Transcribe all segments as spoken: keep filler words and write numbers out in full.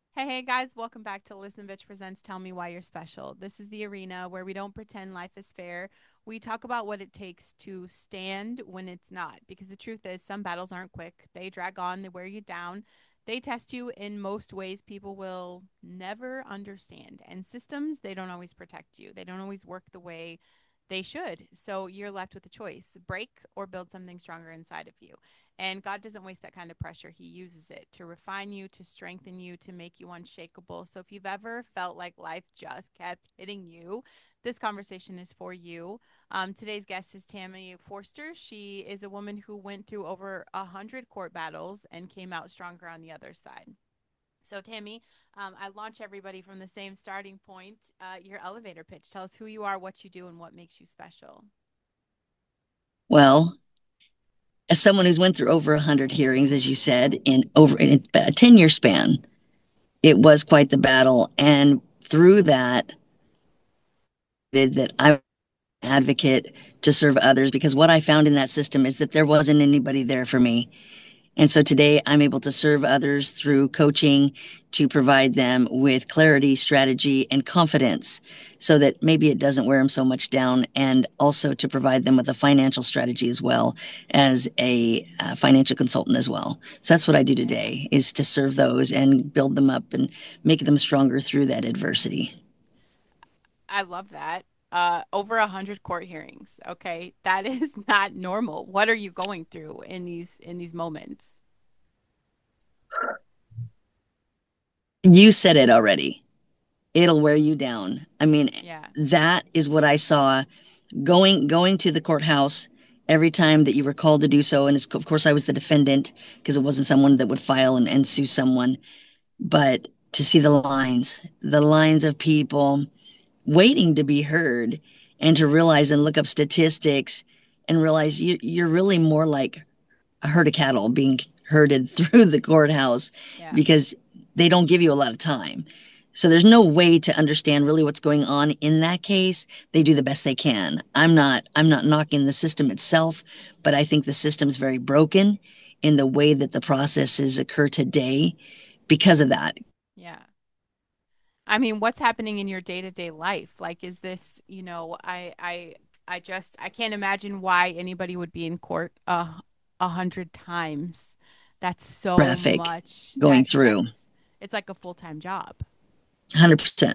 Hey, hey guys, welcome back to Listen Bitch Presents Tell Me Why You're Special. This is the arena where we don't pretend life is fair. We talk about what it takes to stand when it's not. Because the truth is, some battles aren't quick. They drag on, they wear you down, they test you in most ways people will never understand. And systems, they don't always protect you, they don't always work the way they should. So you're left with a choice: break or build something stronger inside of you. And God doesn't waste that kind of pressure. He uses it to refine you, to strengthen you, to make you unshakable. So if you've ever felt like life just kept hitting you, this conversation is for you. Um, today's guest is Tammy Forster. She is a woman who went through over a hundred court battles and came out stronger on the other side. So, Tammy, um, I launch everybody from the same starting point. Uh, your elevator pitch. Tell us who you are, what you do, and what makes you special. Well, as someone who's went through over one hundred hearings, as you said, in over in a ten year span, it was quite the battle. And through that, that I'm an advocate to serve others because what I found in that system is that there wasn't anybody there for me. And so today I'm able to serve others through coaching to provide them with clarity, strategy, and confidence so that maybe it doesn't wear them so much down, and also to provide them with a financial strategy as well as a uh, financial consultant as well. So that's what I do Yeah. today, is to serve those and build them up and make them stronger through that adversity. I love that. Uh, over a hundred court hearings. Okay, that is not normal. What are you going through in these in these moments? You said it already. It'll wear you down. I mean, Yeah, that is what I saw going going to the courthouse every time that you were called to do so. And it's, of course, I was the defendant because it wasn't someone that would file and, and sue someone. But to see the lines, the lines of people waiting to be heard, and to realize and look up statistics and realize you, you're really more like a herd of cattle being herded through the courthouse yeah, because they don't give you a lot of time. So there's no way to understand really what's going on in that case. They do the best they can. I'm not I'm not knocking the system itself, but I think the system's very broken in the way that the processes occur today because of that. yeah. I mean, what's happening in your day to day life? Like, is this, you know, I, I, I just, I can't imagine why anybody would be in court a a hundred times. That's so Traffic much. going That through that's, it's like a full time job. one hundred percent.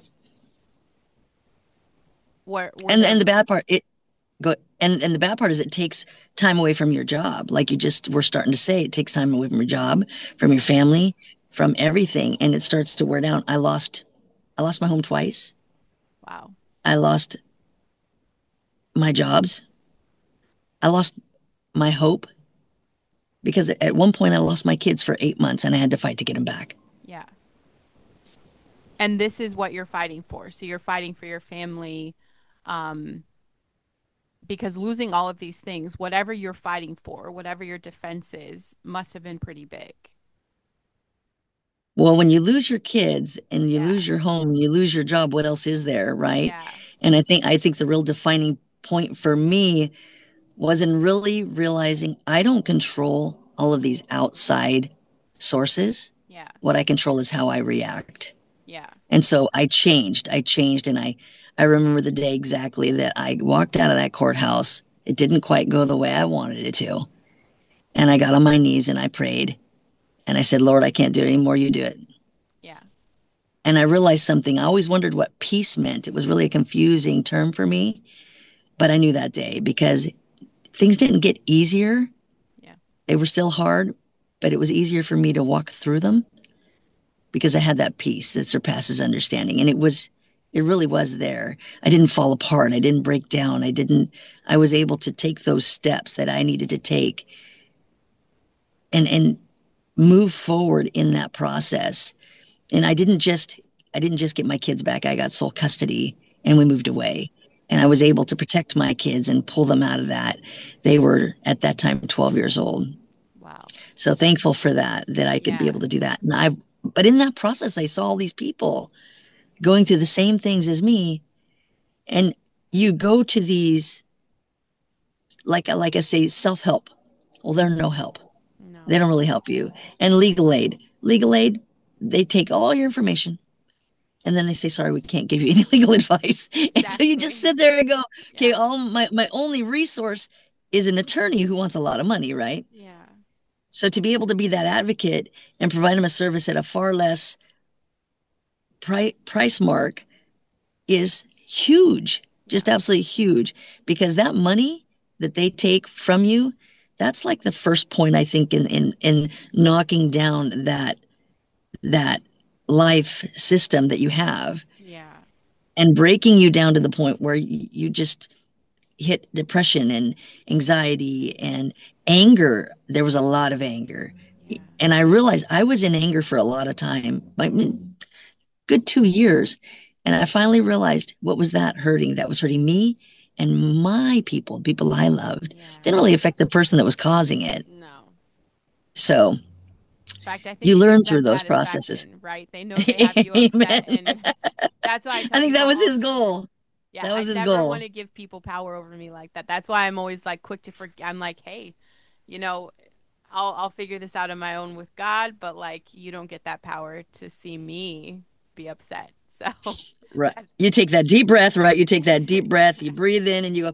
Were were And there? and the bad part it go and and the bad part is it takes time away from your job. Like you just were starting to say, it takes time away from your job, from your Yeah. family, from everything, and it starts to wear down. I lost I lost my home twice. Wow. I lost my jobs. I lost my hope because at one point I lost my kids for eight months and I had to fight to get them back. Yeah. And this is what you're fighting for. So you're fighting for your family, um, because losing all of these things, whatever you're fighting for, whatever your defense is, must have been pretty big. Well, when you lose your kids and you Yeah. lose your home, you lose your job, what else is there, right? Yeah. And I think I think the real defining point for me was in really realizing I don't control all of these outside sources. Yeah. What I control is how I react. Yeah. And so I changed. I changed and I I remember the day exactly that I walked out of that courthouse. It didn't quite go the way I wanted it to. And I got on my knees and I prayed and I said, "Lord, I can't do it anymore. You do it." Yeah. And I realized something. I always wondered what peace meant. It was really a confusing term for me, but I knew that day because things didn't get easier. Yeah. They were still hard, but it was easier for me to walk through them because I had that peace that surpasses understanding. And it was, it really was there. I didn't fall apart. I didn't break down. I didn't, I was able to take those steps that I needed to take and, and move forward in that process. And I didn't just, I didn't just get my kids back. I got sole custody and we moved away. And I was able to protect my kids and pull them out of that. They were at that time twelve years old. Wow. So thankful for that, that I could be Yeah. able to do that. And I, but in that process, I saw all these people going through the same things as me. And you go to these, like, like I say, self help. Well, they're no help. They No. don't really help you. And legal aid, legal aid, they take all your information and then they say, sorry, we can't give you any legal advice. And so you just Exactly. sit there and go, okay, Yeah. all my, my only resource is an attorney who wants a lot of money, right? Yeah. So to be able to be that advocate and provide them a service at a far less pri- price mark is huge, Yeah. just absolutely huge, because that money that they take from you, that's like the first point I think in in in knocking down that that life system that you have Yeah. and breaking you down to the point where you, you just hit depression and anxiety and anger. There was a lot of anger. Yeah. And I realized I was in anger for a lot of time. I mean, good two years. And I finally realized what was that hurting? That was hurting me and my people, people I loved. Yeah. Didn't really affect the person that was causing it. No. So In fact, I think you it learn gives through them those processes. satisfaction, right? They know they have you Amen. upset, and that's why I I tell think that people was all his the time. goal. Yeah, That I was his never want goal. to give people power over me like that. That's why I'm always like quick to forget. I'm like, hey, you know, I'll I'll figure this out on my own with God, but like you don't get that power to see me be upset. So Right. that, You take that deep breath, right? You take that deep breath, you breathe in and you go,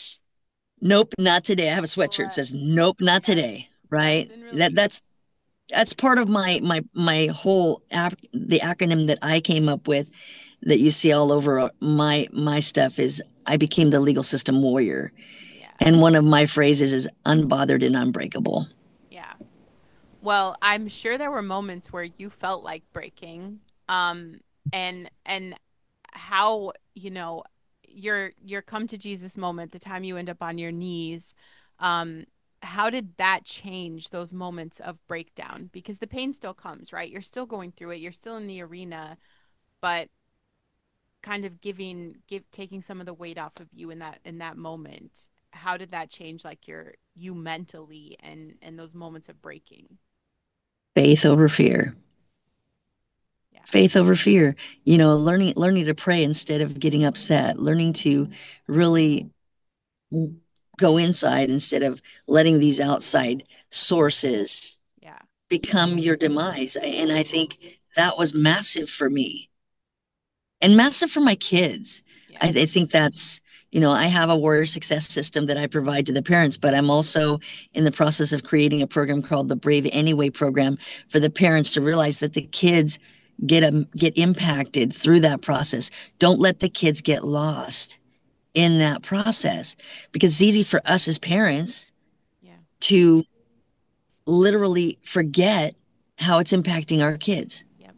nope, not today. I have a sweatshirt that right. says, nope, not Yes. today. Release Right. and That release. that's that's part of my my my whole ap- the acronym that I came up with that you see all over my my stuff is I became the legal system warrior. Yeah. And one of my phrases is unbothered and unbreakable. Yeah. Well, I'm sure there were moments where you felt like breaking. Um and and how, you know, your your come to Jesus moment, the time you end up on your knees, um how did that change those moments of breakdown? Because the pain still comes, right? You're still going through it. You're still in the arena, but kind of giving give taking some of the weight off of you in that in that moment. How did that change like your you mentally and and those moments of breaking? Faith over fear. Yeah. Faith over fear. You know, learning learning to pray instead of getting upset, learning to really go inside instead of letting these outside sources Yeah. become your demise. And I think that was massive for me and massive for my kids. I, Yeah. I think that's, you know, I have a warrior success system that I provide to the parents, but I'm also in the process of creating a program called the Brave Anyway program for the parents to realize that the kids get a, get impacted through that process. Don't let the kids get lost in that process because it's easy for us as parents Yeah. to literally forget how it's impacting our kids. Yep.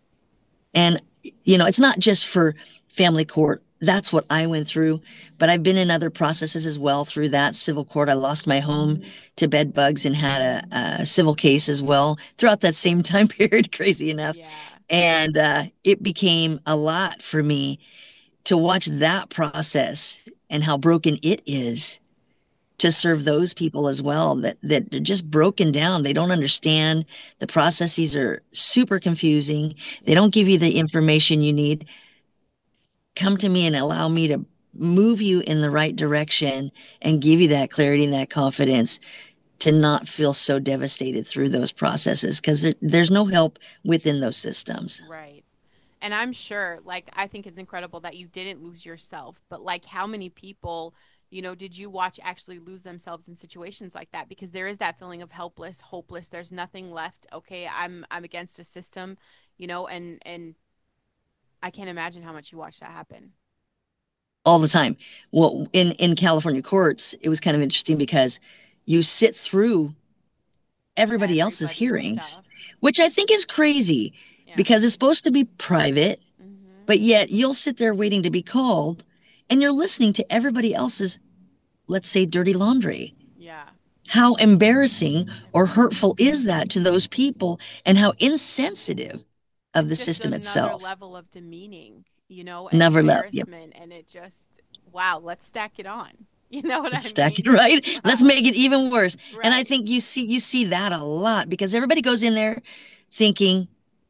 And, you know, it's not just for family court. That's what I went through. But I've been in other processes as well through that civil court. I lost my home to bed bugs and had a, a civil case as well throughout that same time period, crazy enough. Yeah. And uh, it became a lot for me to watch that process and how broken it is to Yeah. serve those people as well that that are just broken down. They don't understand. The processes are super confusing. They Yeah. don't give you the information you need. Come to me and allow me to move you in the right direction and give you that clarity and that confidence to not feel so devastated through those processes because there, there's no help within those systems. Right. And I'm sure, like, I think it's incredible that you didn't lose yourself, but like, how many people, you know, did you watch actually lose themselves in situations like that? Because there is that feeling of helpless, hopeless. There's nothing left. Okay, I'm I'm against a system, you know, and and I can't imagine how much you watched that happen. All the time. Well, in in California courts, it was kind of interesting because you sit through everybody else's Everybody's hearings, stuff. which I think is crazy Yeah. because it's supposed to be private, Mm-hmm. but yet you'll sit there waiting to be called and you're listening to everybody else's, let's say, dirty laundry. Yeah. How embarrassing It or really hurtful is. is that to those people and how insensitive of It's the just system another itself? level of demeaning, you know, and Never left. Yep. embarrassment. And it just, wow, let's stack it on. You know what Let's I stack it mean? right. Let's Wow. make it even worse. And I Right. think you see you see that a lot because everybody goes in there thinking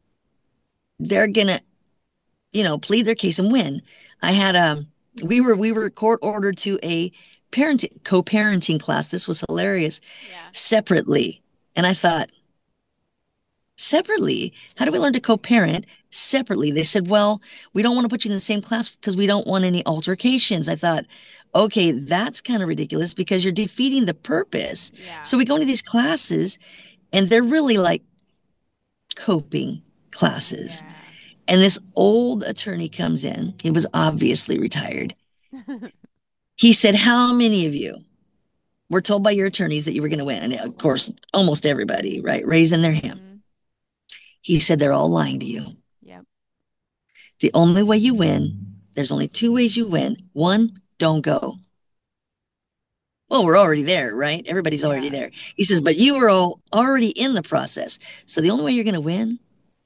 they're gonna you know, plead their case and win. I had a, we were, we were court ordered to a parenting, co-parenting class. This was hilarious Yeah. separately. And I thought, separately. How do we learn to Interesting. co-parent separately? They said, well, we don't want to put you in the same class because we don't want any altercations. I thought, okay, that's kind of ridiculous because you're defeating the purpose. Yeah. So we go into these classes and they're really like coping classes. Yeah. And this old attorney comes in. He was obviously retired. He said, how many of you were told by your attorneys that you were going to win? And of course, almost everybody, right, raising their hand. Hmm. He said, they're all lying to you. Yep. The only way you win, there's only two ways you win. One, don't go. Well, we're already there, right? Everybody's already Yeah. there. He says, but you were all already in the process. So the only way you're going to win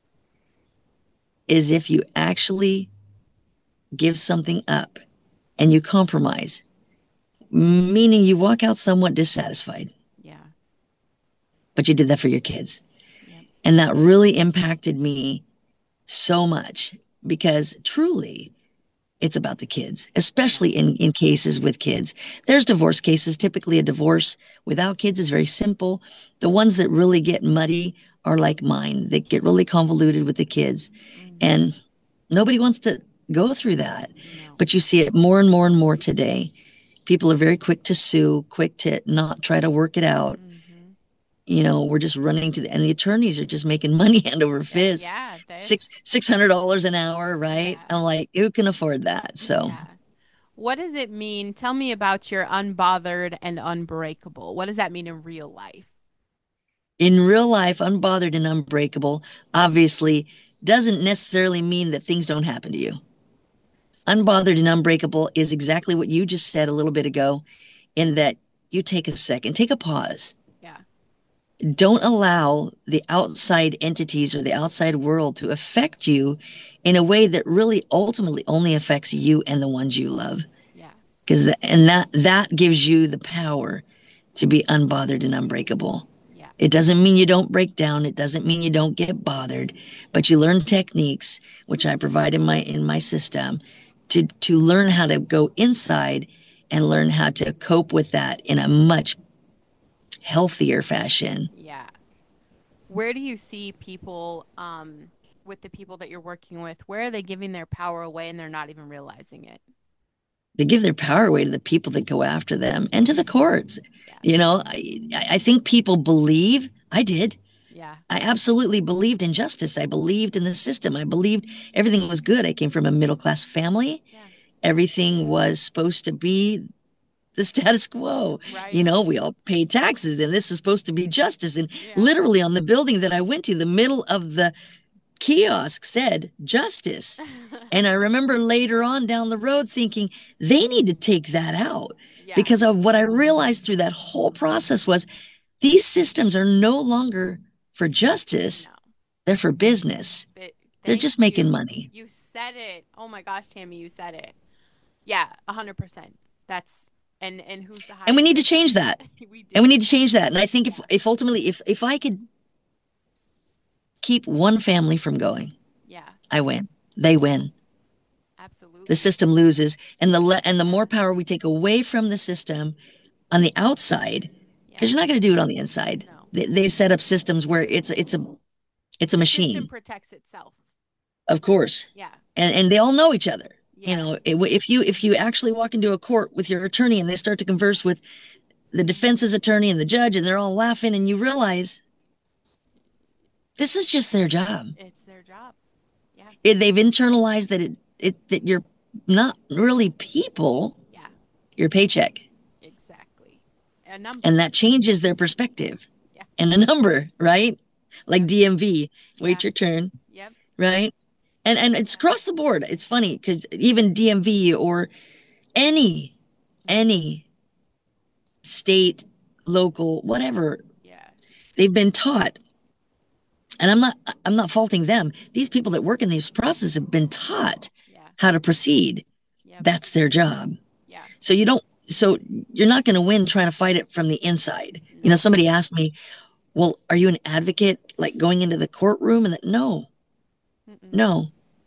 is if you actually give something up and you compromise, meaning you walk out somewhat dissatisfied, Yeah. but you did that for your kids. Yep. And that really impacted me so much because truly it's about the kids, especially in, in cases with kids. There's divorce cases. Typically, a divorce without kids is very simple. The ones that really get muddy are like mine, that get really convoluted with the kids. Hmm. And nobody wants to go through that. No. But you see it more and more and more today. People are very quick to sue, quick to not try to work it out. Hmm. You know, we're just running to the, and the attorneys are just making money hand over fist. Yeah. They, Six six hundred dollars an hour, right? yeah. I'm like, who can afford that? So Yeah. What does it mean? Tell me about your unbothered and unbreakable. What does that mean in real life? in real life, unbothered and unbreakable, obviously doesn't necessarily mean that things don't happen to you. Unbothered and unbreakable is exactly what you just said a little bit ago, in that you take a second, take a pause. Yeah. Don't allow the outside entities or the outside world to affect you in a way that really ultimately only affects you and the ones you love. Yeah. Because and that that gives you the power to be unbothered and unbreakable. Yeah. It doesn't mean you don't break down. It doesn't mean you don't get bothered, but you learn techniques, which I provide in my in my system, to to learn how to go inside and learn how to cope with that in a much healthier fashion. Yeah. Where do you see people um with the people that you're working with? Where are they giving their power away and they're not even realizing it? They give their power away to the people that go after them and to the courts. Yeah. You know, I, I think people believe, I did. Yeah. I absolutely believed in justice. I believed in the system. I believed everything was good. I came from a middle class family. Yeah. Everything was supposed to be the status quo. Right. You know, we all pay taxes and this is supposed to be justice. And Yeah. literally on the building that I went to, the middle of the kiosk said justice. And I remember later on down the road thinking they need to take that out. Yeah. Because of what I realized through that whole process was these systems are no longer for justice. No. They're for business. But They're thank just making you. money. You said it. Oh my gosh, Tammy, you said it. Yeah, a hundred percent. That's and and who's the highest? And we need to change that. We do. And we need to change that. And I think if if ultimately if if I could keep one family from going, Yeah, I win. They win. absolutely. The system loses, and the le- and the more power we take away from the system on the outside, because Yeah. you're not going to do it on the inside. No. They, they've set up systems where it's it's a it's a The machine, system protects itself. of course, Yeah. and and they all know each other. You Yes. know, it, if you if you actually walk into a court with your attorney and they start to converse with the defense's attorney and the judge, and they're all laughing, and you realize this is just their job. It's their job. Yeah. It, they've internalized that it, it that you're not really people. Yeah. Your paycheck. Exactly. A number. And that changes their perspective. Yeah. And a number, right? Like Yep. D M V, wait Yeah. your turn, Yep. right? And and it's across the board. It's funny because even D M V or any any state, local, whatever, Yeah. they've been taught. And I'm not I'm not faulting them. These people that work in these processes have been taught Yeah. how to proceed. Yep. That's their job. Yeah. So you don't so you're not going to win trying to fight it from the inside. No. You know, somebody asked me, well, are you an advocate like going into the courtroom? And that, no, Mm-mm. no.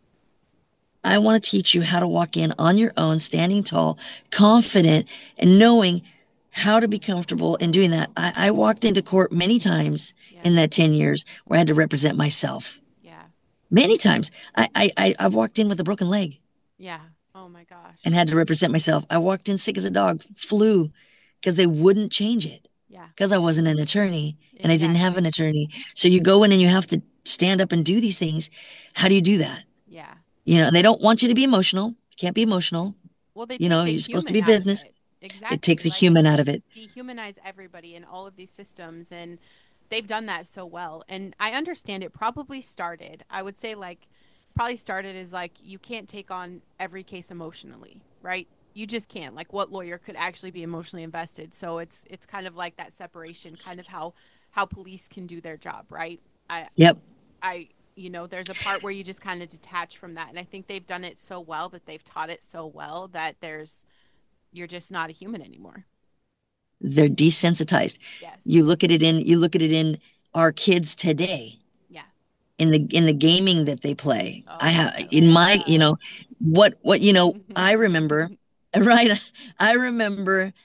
I want to teach you how to walk in on your own, standing tall, confident, and knowing how to be comfortable in doing that. I, I walked into court many times Yeah. in that ten years where I had to represent myself. Yeah. Many times. I, I, I, I walked in with a broken leg Yeah. Oh my gosh. and had to represent myself. I walked in sick as a dog, flu, because they wouldn't change it Yeah. because I wasn't an attorney and I didn't have Exactly. an attorney. So you go in and you have to stand up and do these things. How do you do that? Yeah. You know, they don't want you to be emotional. You can't be emotional. Well, they You take know, the you're supposed to human be out of business. it. It takes Exactly. the Like human out of it. dehumanize everybody in all of these systems, and they've done that so well. And I understand it probably started, I would say, like, probably started as like you can't take on every case emotionally, right? You just can't. Like, what lawyer could actually be emotionally invested? So it's it's kind of like that separation, kind of how how police can do their job, right? I Yep. I you know, there's a part where you just kind of detach from that, and I think they've done it so well, that they've taught it so well, that there's you're just not a human anymore. They're desensitized. Yes. You look at it in you look at it in our kids today, Yeah. in the in the gaming that they play. I Oh have my in my, you God. know, what what you know, I remember, right? I remember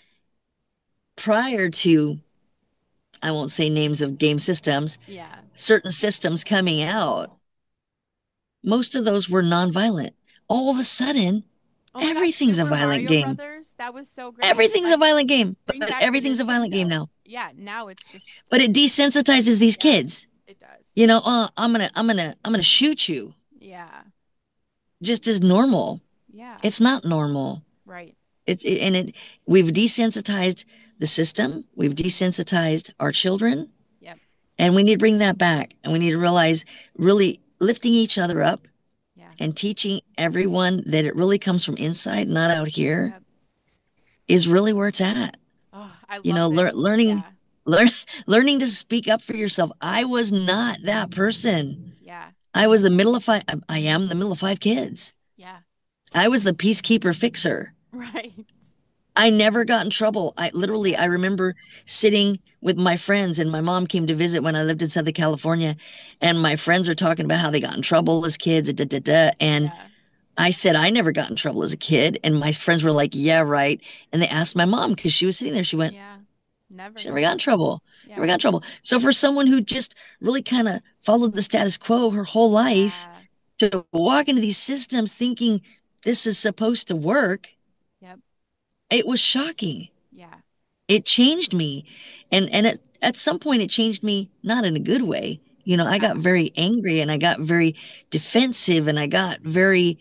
prior to, I won't say names of game systems, Yeah. certain systems coming out, most of those were nonviolent. All of a sudden, Oh my gosh, everything's a Super violent Mario game. Brothers. That was so great. Everything's a Like, violent game, bring but back the everything's a violent game Nintendo. now. Yeah, now it's just, But it desensitizes these yeah, kids. it does. You know, oh, I'm gonna, I'm gonna, I'm gonna shoot you Yeah. just as normal. Yeah. It's not normal. Right. It's it, and it we've desensitized the system. We've desensitized our children, Yep. and we need to bring that back. And we need to realize really lifting each other up Yeah. and teaching everyone that it really comes from inside, not out here, Yep. is really where it's at. Oh, I You love know, lear- this. learning, Yeah. learn, learning to speak up for yourself. I was not that person. Yeah. I was the middle of five. I am the middle of five kids. Yeah. I was the peacekeeper fixer. Right. I never got in trouble. I literally, I Yeah. remember sitting with my friends, and my mom came to visit when I lived in Southern California, and my friends are talking about how they got in trouble as kids, da, da, da, and Yeah. I said I never got in trouble as a kid, and my friends were like, "Yeah, right." And they asked my mom because she was sitting there. She went, Yeah. Never "She never got got in trouble. Yeah. Never got in trouble." So for someone who just really kind of followed the status quo her whole life Yeah. to walk into these systems thinking this is supposed to work, Yep. it was shocking. Yeah. It changed me. And and at, at some point it changed me not in a good way. You know, I got Yeah. very angry and I got very defensive and I got very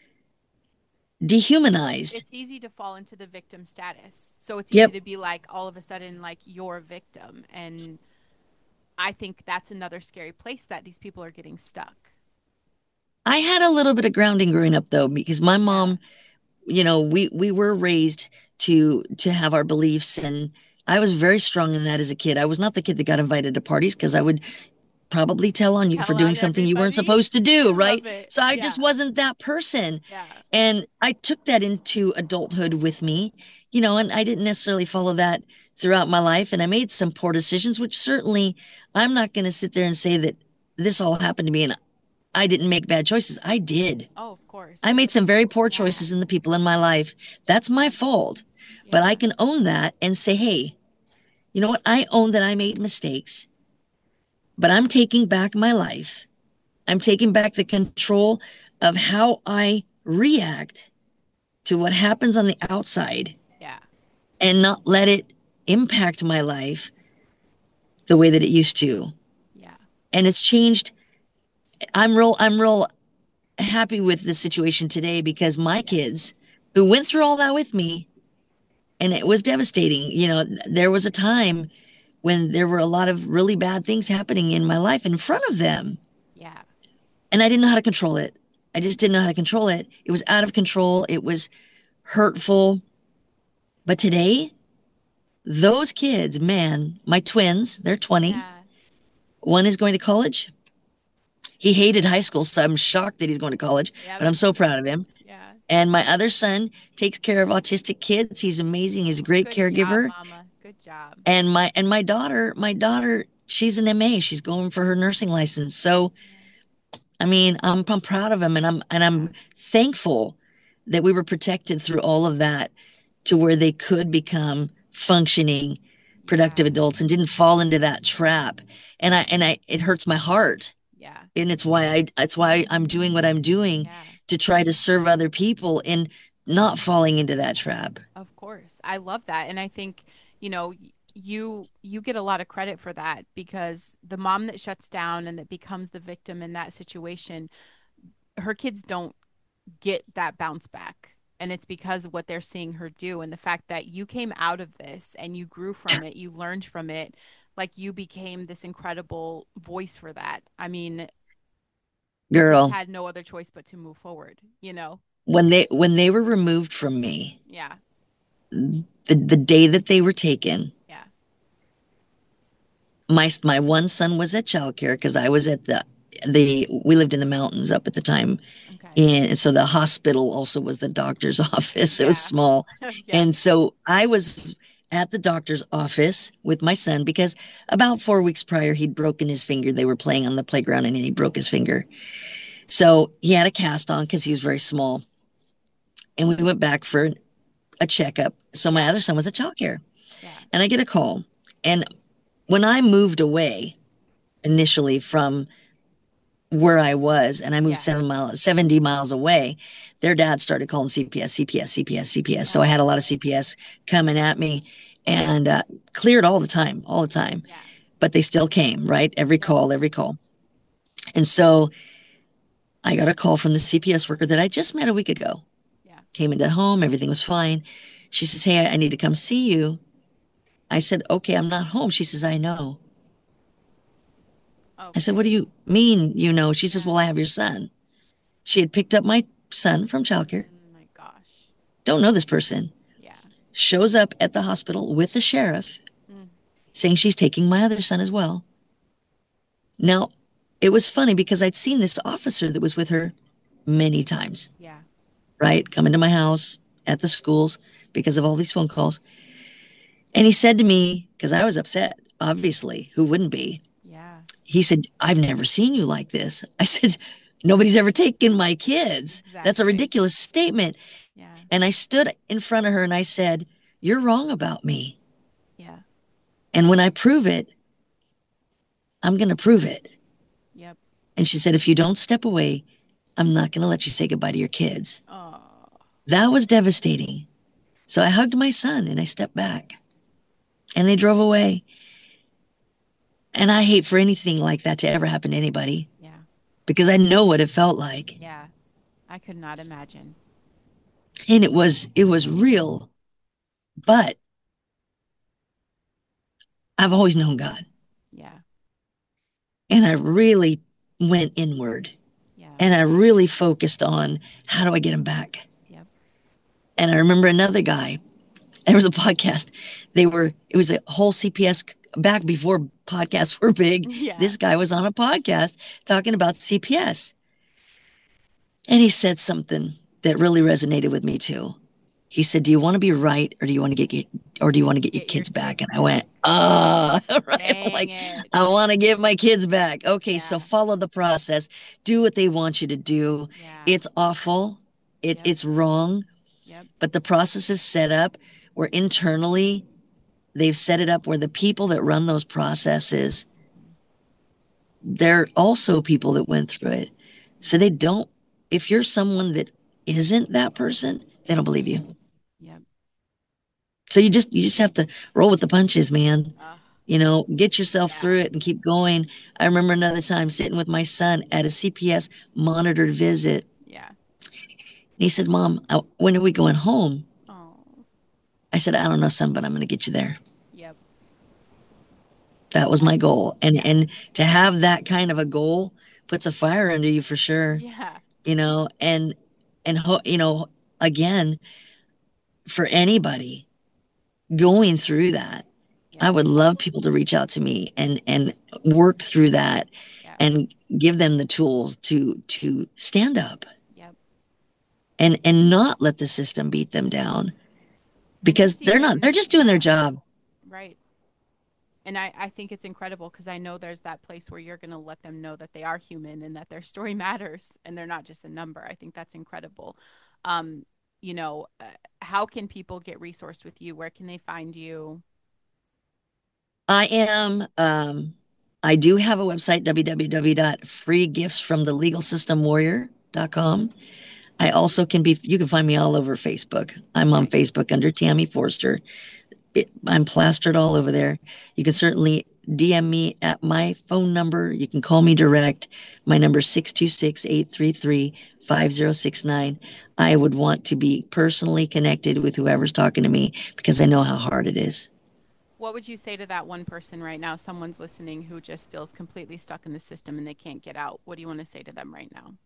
dehumanized. It's easy to fall into the victim status. So it's easy Yep. to be like all of a sudden like you're a victim, and I think that's another scary place that these people are getting stuck. I had a little bit of grounding growing up though, because my Yeah. mom, you know, we we were raised to to have our beliefs, and I was very strong in that as a kid. I was not the kid that got invited to parties because I would probably tell on you for Tell doing on something you weren't everybody. supposed to do, I right? love it. So I Yeah. just wasn't that person. Yeah. And I took that into adulthood with me, you know, and I didn't necessarily follow that throughout my life. And I made some poor decisions, which certainly I'm not going to sit there and say that this all happened to me and I didn't make bad choices. I did. Oh, of course. I made some very poor Yeah. choices in the people in my life. That's my Yeah. fault. But I Yeah. can own that and say, hey, you know what? I own that I made mistakes, but I'm taking back my life. I'm taking back the control of how I react to what happens on the outside Yeah. and not let it impact my life the way that it used to. Yeah. And it's changed. I'm real I'm real happy with the situation today because my Yes. kids who went through all that with me, and it was devastating. You know, there was a time when there were a lot of really bad things happening in my life in front of them, Yeah. and I didn't know how to control it. I just didn't know how to control it. It was out of control. It was hurtful. But today, those kids, man, my twins, they're twenty. Yeah. One is going to college. He hated high school, so I'm shocked that he's going to college, Yeah, but I'm that's so proud of him. yeah. And my other son takes care of autistic kids. He's amazing. He's a great Good job, caregiver. mama. Good job. And my and my daughter, my daughter, she's an M A. She's going for her nursing license. So Yeah. I mean, I'm I'm proud of him, and I'm and Yeah. I'm thankful that we were protected through all of that to where they could become functioning, Yeah. productive adults and didn't fall into that trap. And I and I it hurts my heart. Yeah. And it's why I it's why I'm doing what I'm doing Yeah. to try to serve other people and not falling into that trap. Of course. I love that. And I think, you know, y- you you get a lot of credit for that because the mom that shuts down and that becomes the victim in that situation, her kids don't get that bounce back. And it's because of what they're seeing her do and the fact that you came out of this and you grew from it, you learned from it, like you became this incredible voice for that. I mean, the kids Girl, had no other choice but to move forward, you know? when they when they were removed from me, Yeah. the the day that they were taken, Yeah. my my one son was at childcare because I was at the the we lived in the mountains up at the time. Okay. And so the hospital also was the doctor's office. It was Yeah. small. Yeah. And so I was at the doctor's office with my son because about four weeks prior, he'd broken his finger. They were playing on the playground and he broke his finger. So he had a cast on because he was very small. And we went back for a checkup. So my Yeah. other son was at childcare. Yeah. And I get a call. And when I moved away initially from where I was, and I moved Yeah. seven miles, seventy miles away, their dad started calling C P S, C P S, C P S, C P S. So I had a lot of Oh. C P S coming at me and uh, cleared all the time, all the time. Yeah. But they still came, right? Every Yep. call, every call. And so I got a call from the C P S worker that I just met a week ago. Yeah. Came into home, everything was fine. She says, "Hey, I, I need to come see you." I said, "Okay, I'm not home." She says, "I know." I said, "What do Okay. you mean, you know?" She says, Yeah. "Well, I have your son." She had picked up my son from childcare. Oh my gosh. Don't know this person. Yeah. Shows up at the hospital with the sheriff Mm. saying she's taking my other son as well. Now, it was funny because I'd seen this officer that was with her many times, Yeah. right? Come into my house at the schools because of all these phone calls. And he said to me, because I was upset, obviously, who wouldn't be? Yeah. He said, "I've never seen you like this." I said, "Nobody's ever taken my kids. That's a Exactly. ridiculous statement." Yeah. And I stood in front of her and I said, "You're wrong about me. Yeah. And when I prove it, I'm going to prove it." Yep. And she said, "If you don't step away, I'm not going to let you say goodbye to your kids." Oh. That was devastating. So I hugged my son and I stepped back and they drove away. And I hate for anything like that to ever happen to anybody Yeah. because I know what it felt like. Yeah. I could not imagine. And it was, it was real. But I've always known God Yeah. and I really went inward Yeah. and I really focused on how do I get him back? Yep. And I remember another guy, there was a podcast. They were, it was a whole C P S back before podcasts were big. Yeah. This guy was on a podcast talking about C P S. And he said something that really resonated with me too. He said, "Do you want to be right or do you want to get or do you want to get your Get your kids back?" And kids I went, back. "Ah, oh, right." I'm Dang like, it. "I want to get my kids back." Okay, so Yeah. follow the process. Do what they want you to do. Yeah. It's awful. It Yep. it's wrong, Yep. but the process is set up where internally they've set it up where the people that run those processes, Mhm. they're also people that went through it. So they don't, if you're someone that isn't that person, they don't believe you. Yep. So you just you just have to roll with the punches, man. Uh, You know, get yourself yeah. through it and keep going. I remember another time sitting with my son at a C P S monitored visit. Yeah. And he said, "Mom, uh, when are we going home?" Oh. I said, "I don't know, son, but I'm going to get you there." Yep. That was my That's goal. And yeah. and to have that kind of a goal puts a fire under you for sure, Yeah. you know, and and ho- you know, again, for anybody going through that, I Yep. would love people to reach out to me and and work through that Yep. and give them the tools to to stand up Yep. and and not let the system beat them down And because just they're not even they're just doing their yeah. job. Right. And I, I think it's incredible because I know there's that place where you're going to let them know that they are human and that their story matters and they're not just a number. I think that's incredible. Um, you know, uh, how can people get resourced with you? Where can they find you? I am, um, I do have a website, w w w dot free gifts from the legal system warrior dot com. I also can be, you can find me all over Facebook. I'm on Okay. Facebook under Tammy Forster. It, I'm plastered all over there. You can certainly D M me at my phone number. You can call me direct. My number is six two six, eight three three, five zero six nine. I would want to be personally connected with whoever's talking to me because I know how hard it is. What would you say to that one person right now? Someone's listening who just feels completely stuck in the system and they can't get out. What do you want to say to them right now?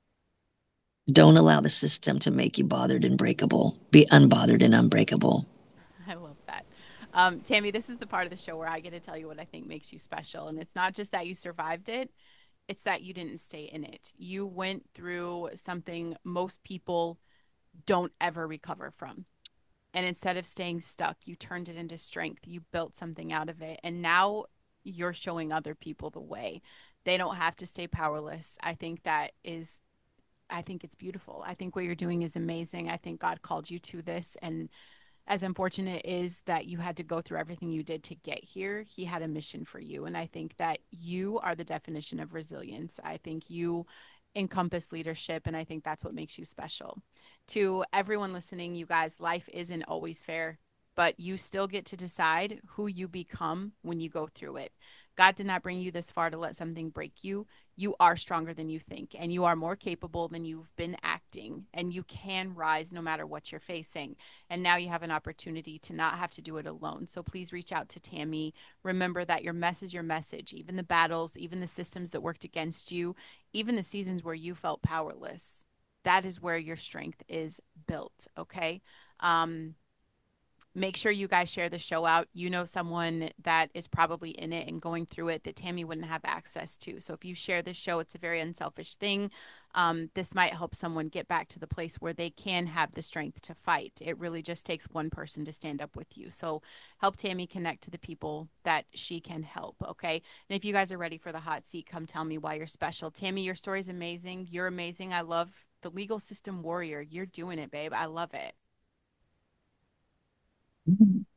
Don't allow the system to make you bothered and breakable. Be unbothered and unbreakable. I love that. Um, Tammy, this is the part of the show where I get to tell you what I think makes you special. And it's not just that you survived it, it's that you didn't stay in it. You went through something most people don't ever recover from. And instead of staying stuck, you turned it into strength. You built something out of it. And now you're showing other people the way. They don't have to stay powerless. I think that is, I think it's beautiful. I think what you're doing is amazing. I think God called you to this. And as unfortunate is that you had to go through everything you did to get here, he had a mission for you. And I think that you are the definition of resilience. I think you encompass leadership, and I think that's what makes you special. To everyone listening, you guys, life isn't always fair, but you still get to decide who you become when you go through it. God did not bring you this far to let something break you. You are stronger than you think, and you are more capable than you've been acting, and you can rise no matter what you're facing. And now you have an opportunity to not have to do it alone. So please reach out to Tammy. Remember that your mess is your message. Even the battles, even the systems that worked against you, even the seasons where you felt powerless, that is where your strength is built. Okay. Um, make sure you guys share the show out. You know someone that is probably in it and going through it that Tammy wouldn't have access to. So if you share this show, it's a very unselfish thing. Um, this might help someone get back to the place where they can have the strength to fight. It really just takes one person to stand up with you. So help Tammy connect to the people that she can help. Okay. And if you guys are ready for the hot seat, come tell me why you're special. Tammy, your story is amazing. You're amazing. I love the legal system warrior. You're doing it, babe. I love it.